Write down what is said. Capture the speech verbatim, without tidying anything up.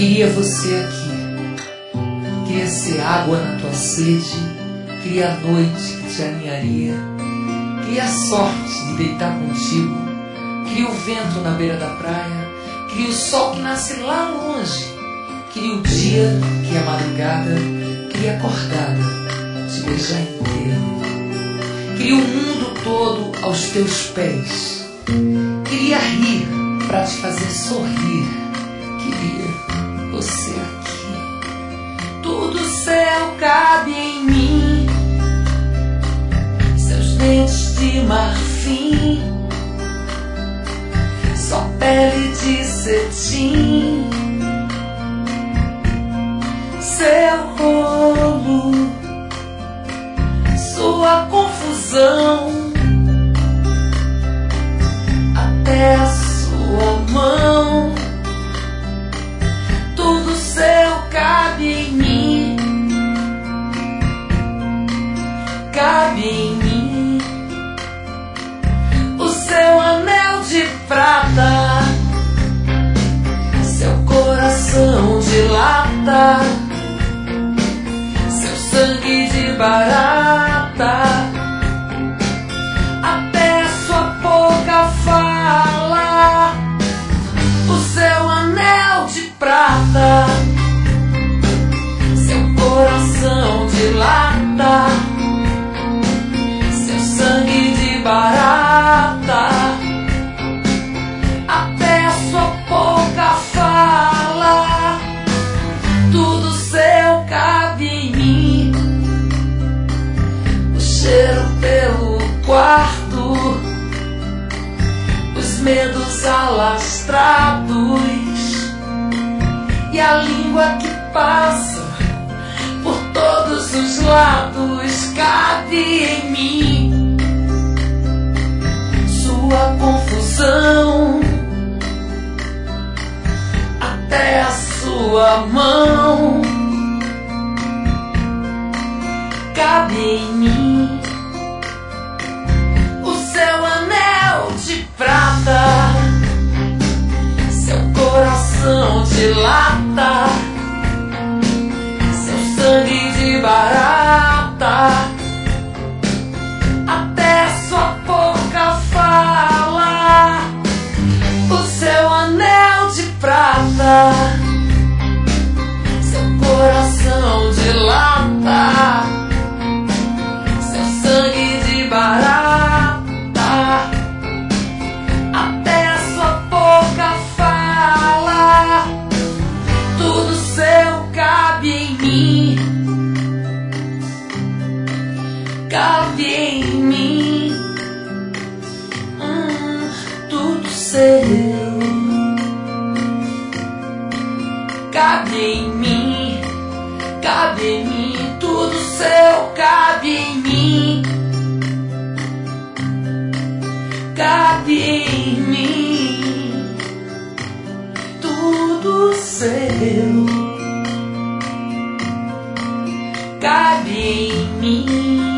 Queria você aqui. Queria ser água na tua sede. Queria a noite que te aninharia. Queria a sorte de deitar contigo. Queria o vento na beira da praia. Queria o sol que nasce lá longe. Queria o dia que é a madrugada. Queria acordada te beijar inteiro. Queria o mundo todo aos teus pés. Queria rir pra te fazer sorrir. Queria você aqui. Tudo seu cabe em mim. Seus dentes de marfim, sua pele de cetim, seu rolo, sua confusão, até a sua mão. Tudo seu cabe em mim, cabe em mim. O seu anel de prata, seu coração de lata, seu sangue de barata, até sua boca fala. O seu anel de prata, seu coração de lata, seu sangue de barata, até sua boca fala. Tudo seu cabe em mim. O cheiro pelo quarto, os medos alastrados e a língua que passa por todos os lados. Cabe em mim sua confusão, até a sua mão. Cabe em mim o seu anel de prata, seu coração de lata, seu sangue de barata, até sua boca fala. O seu anel de prata, seu coração de lata, seu sangue de barata, até sua boca fala. Tudo seu cabe em mim, cabe em mim. Hum, tudo seu cabe em mim, cabe em mim. Tudo seu cabe em mim, cabe em mim. Tudo seu cabe em mim.